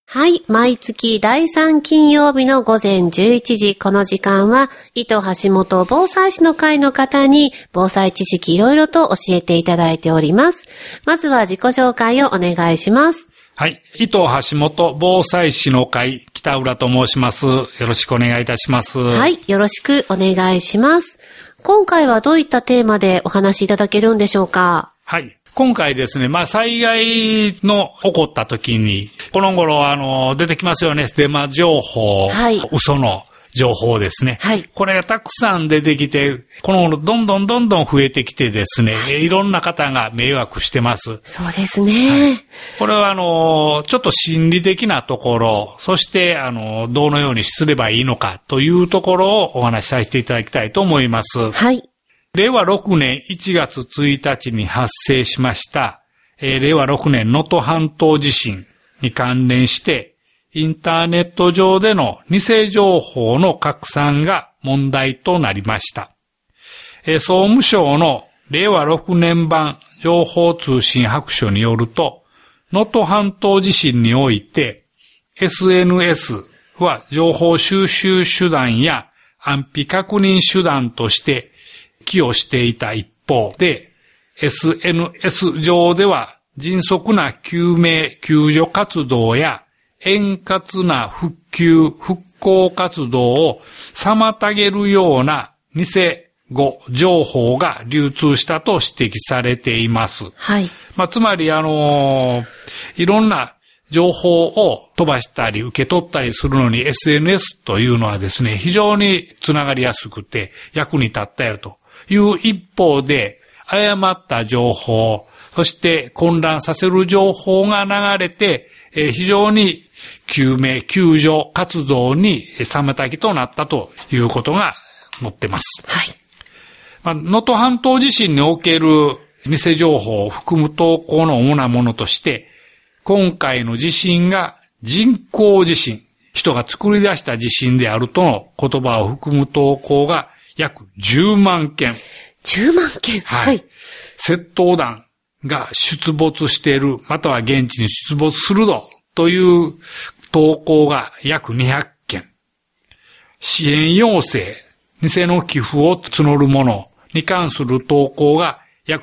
はい。毎月第3金曜日の午前11時、この時間は、糸橋本防災士の会の方に、防災知識いろいろと教えていただいております。まずは自己紹介をお願いします。 はい。糸橋本防災士の会、北浦と申します。よろしくお願いいたします。 はい。よろしくお願いします。今回はどういったテーマでお話しいただけるんでしょうか？ はい。今回ですね、災害の起こった時に、この頃出てきますよね、デマ情報、 はい、 嘘の情報ですね。 はい。 これがたくさん出てきて、この頃どんどん増えてきてですね、いろんな方が迷惑してます。 そうですね。はい、 これはちょっと心理的なところ、そしてどのようにすればいいのかというところをお話しさせていただきたいと思います。 はい。 令和6年1月1日に発生しました、令和6年能登半島地震に関連して、インターネット上での偽情報の拡散が問題となりました。総務省の令和6年版情報通信白書によると、能登半島地震において、SNS は情報収集手段や安否確認手段として寄与していた一方で、SNS 上では迅速な救命救助活動や円滑な復興活動を妨げるような偽誤情報が流通したと指摘されています。 はい。 つまりいろんな情報を飛ばしたり受け取ったりするのに SNS というのはですね、非常につながりやすくて役に立ったよという一方で、誤った情報、そして混乱させる情報が流れて、非常に救命救助活動に妨げとなったということが載ってます。 はい。 能登半島地震における偽情報を含む投稿の主なものとして、今回の地震が人工地震、人が作り出した地震であるとの言葉を含む投稿が約10万件。 10万件。 はい。窃盗団が出没している、または現地に出没するという投稿が約200件。支援要請、偽の寄付を募るものに関する投稿が約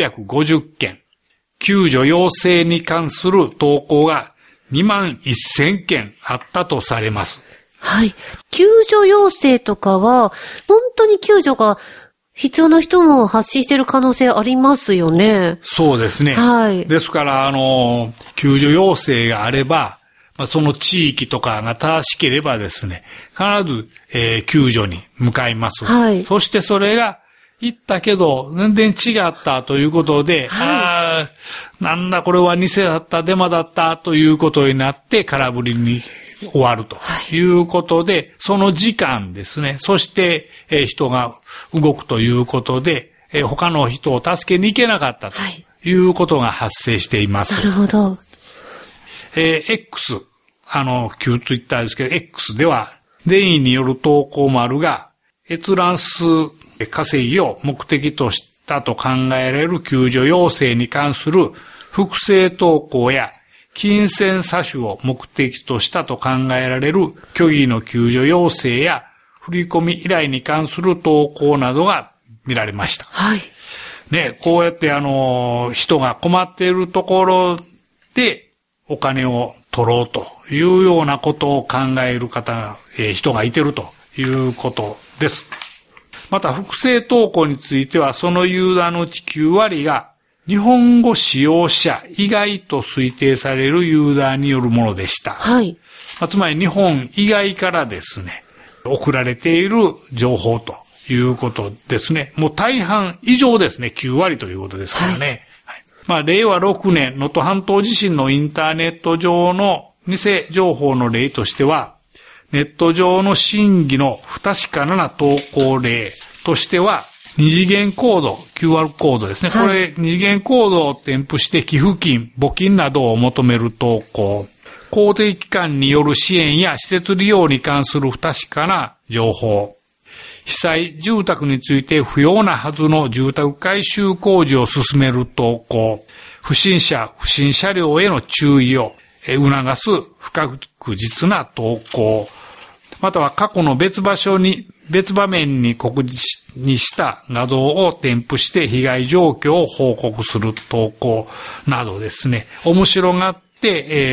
350件。救助要請に関する投稿が2万1000件あったとされます。 はい。救助要請とかは、本当に救助が必要な人も発信している可能性ありますよね。 そうですね。 はい。 ですから、救助要請があれば、その地域とかが正しければですね、必ず、救助に向かいます。 はい。 そしてそれが、行ったけど、全然違ったということで、 はい、 なんだこれは偽だった、デマだったということになって空振りに終わるということで、はい、その時間ですね、そして、人が動くということで、他の人を助けに行けなかったということが発生しています。 なるほど。 X、旧ツイッターですけど、X では、善意による投稿もあるが、閲覧数稼ぎを目的としたと考えられる救助要請に関する複製投稿や金銭詐取を目的としたと考えられる虚偽の救助要請や振込依頼に関する投稿などが見られました。 はい。 ね、こうやって人が困っているところでお金を取ろうというようなことを考える人がいてるということです。また、複製投稿については、そのユーザーのうち9割が、日本語使用者以外と推定されるユーザーによるものでした。 はい。 つまり、日本以外からですね、送られている情報ということですね。もう大半以上ですね、9割ということですからね。はい。令和6年、能登半島地震のインターネット上の偽情報の例としては、ネット上の真偽の不確かな投稿例としては、二次元コード、QR コードですね。 はい、 これ、二次元コードを添付して寄付金、募金などを求める投稿。公的機関による支援や施設利用に関する不確かな情報。被災住宅について不要なはずの住宅改修工事を進める投稿。不審者、不審車両への注意を、 促す不確実な投稿、または過去の別場面に告示にした画像を添付して被害状況を報告する投稿などですね、面白がって、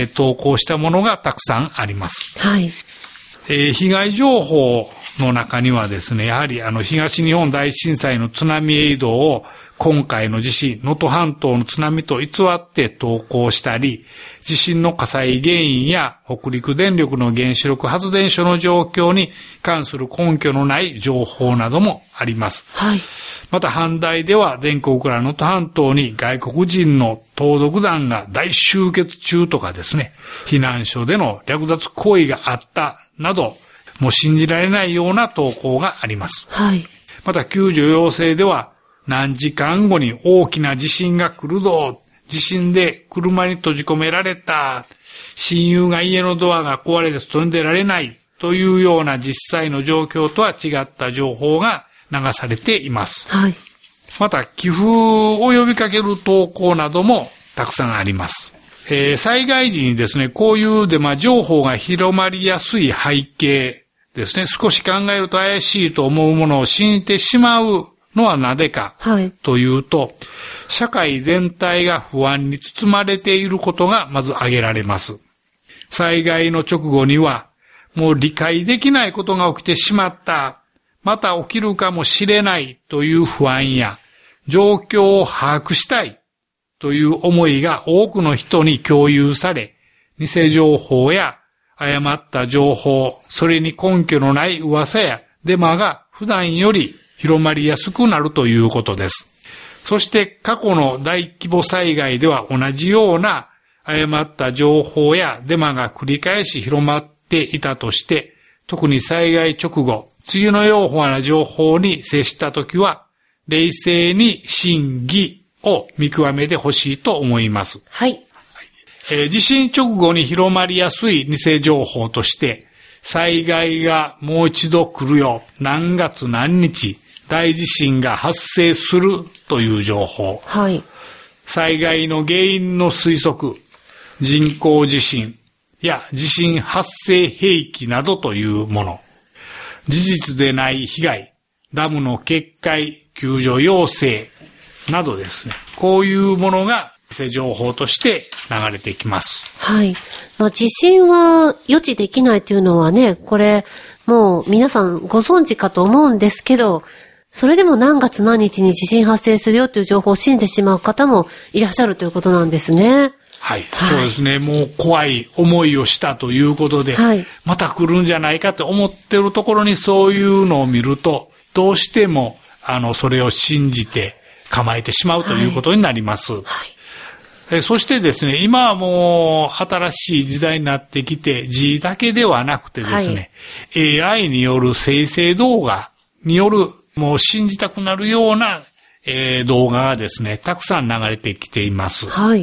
投稿したものがたくさんあります。 はい。 被害情報の中にはですね、やはり東日本大震災の津波エイドを今回の地震、能登半島の津波と偽って投稿したり、地震の火災原因や北陸電力の原子力発電所の状況に関する根拠のない情報などもあります。 はい。 また阪大では全国から能登半島に外国人の盗賊団が大集結中とかですね、避難所での略奪行為があったなど、もう信じられないような投稿があります。 はい。 また救助要請では何時間後に大きな地震が来るぞ、地震で車に閉じ込められた、親友が家のドアが壊れて外に出られないというような実際の状況とは違った情報が流されています。 はい。 また寄付を呼びかける投稿などもたくさんあります。災害時にですね、こういうデマ情報が広まりやすい背景ですね、少し考えると怪しいと思うものを信じてしまうのはなぜかというと、社会全体が不安に包まれていることがまず挙げられます。災害の直後には、もう理解できないことが起きてしまった、また起きるかもしれないという不安や、状況を把握したいという思いが多くの人に共有され、偽情報や誤った情報、それに根拠のない噂やデマが普段より広まりやすくなるということです。そして過去の大規模災害では同じような誤った情報やデマが繰り返し広まっていたとして、特に災害直後、次のような情報に接したときは、冷静に真偽を見極めてほしいと思います。 はい。 地震直後に広まりやすい偽情報として、災害がもう一度来るよ、何月何日、大地震が発生するという情報。 はい。 災害の原因の推測、人工地震や地震発生兵器などというもの。事実でない被害、ダムの決壊、救助要請などですね。こういうものが偽情報として流れてきます。 はい。地震は予知できないというのはね、これもう皆さんご存知かと思うんですけど、それでも何月何日に地震発生するよという情報を信じてしまう方もいらっしゃるということなんですね。 はい。そうですね。もう怖い思いをしたということで、はい、また来るんじゃないかと思ってるところにそういうのを見ると、どうしても、それを信じて構えてしまうということになります。はいはい、そしてですね、今はもう新しい時代になってきて、字だけではなくてですね、はい、AI による生成動画による、もう信じたくなるような、動画がですね、たくさん流れてきています。はい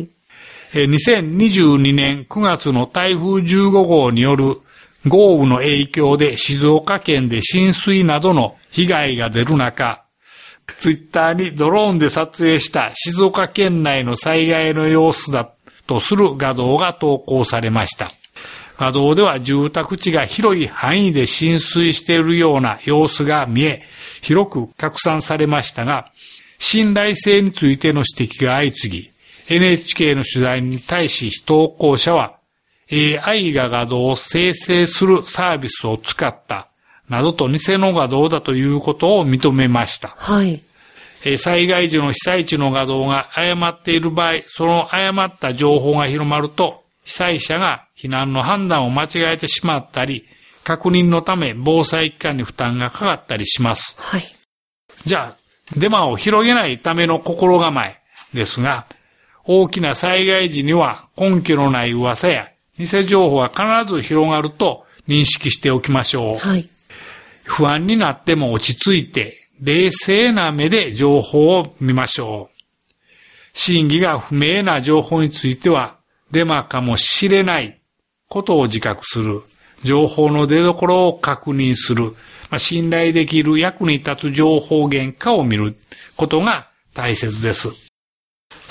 。2022年9月の台風15号による豪雨の影響で静岡県で浸水などの被害が出る中、ツイッターにドローンで撮影した静岡県内の災害の様子だとする画像が投稿されました。画像では住宅地が広い範囲で浸水しているような様子が見え、広く拡散されましたが、信頼性についての指摘が相次ぎ、NHK の取材に対し投稿者は AI が画像を生成するサービスを使ったなどと偽の画像だということを認めました。はい。災害時の被災地の画像が誤っている場合、その誤った情報が広まると、被災者が避難の判断を間違えてしまったり、確認のため防災機関に負担がかかったりします。はい。じゃあ、デマを広げないための心構えですが、大きな災害時には根拠のない噂や偽情報が必ず広がると認識しておきましょう。はい。不安になっても落ち着いて冷静な目で情報を見ましょう。真偽が不明な情報についてはデマかもしれないことを自覚する。情報の出所を確認する。信頼できる役に立つ情報源かを見ることが大切です。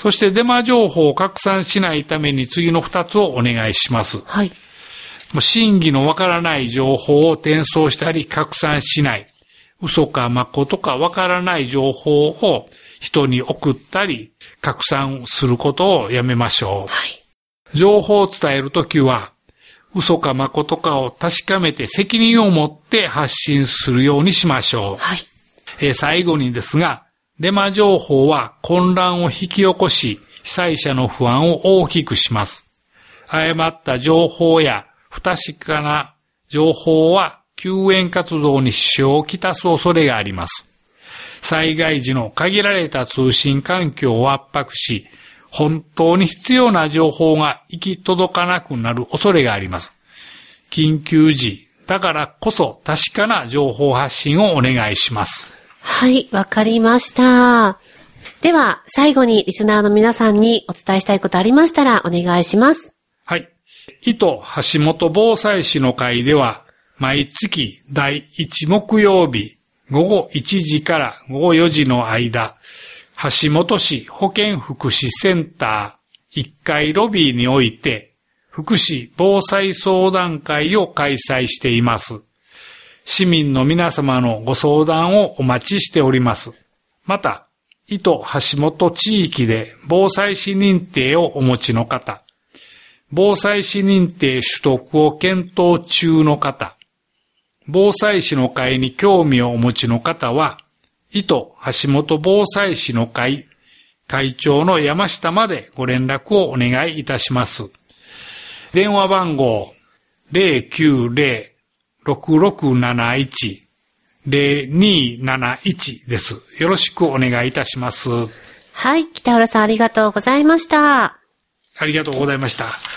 そしてデマ情報を拡散しないために次の2つをお願いします。 はい。 真偽のわからない情報を転送したり拡散しない。嘘か誠かわからない情報を人に送ったり拡散することをやめましょう。 はい。 情報を伝えるときは、嘘か誠かを確かめて責任を持って発信するようにしましょう。 はい。 最後にですが、デマ情報は混乱を引き起こし、被災者の不安を大きくします。誤った情報や不確かな情報は救援活動に支障をきたす恐れがあります。災害時の限られた通信環境を圧迫し、本当に必要な情報が行き届かなくなる恐れがあります。緊急時、だからこそ確かな情報発信をお願いします。 はい、わかりました。では、最後にリスナーの皆さんにお伝えしたいことありましたらお願いします。 はい。伊藤橋本防災士の会では、毎月第1木曜日午後1時から午後4時の間、橋本市保健福祉センター1階ロビーにおいて、福祉防災相談会を開催しています。市民の皆様のご相談をお待ちしております。また、伊東橋本地域で防災士認定をお持ちの方、防災士認定取得を検討中の方、防災士の会に興味をお持ちの方は、伊東橋本防災士の会会長の山下までご連絡をお願いいたします。電話番号 090-6671-0271 です。よろしくお願いいたします。 はい、北原さんありがとうございました。 ありがとうございました。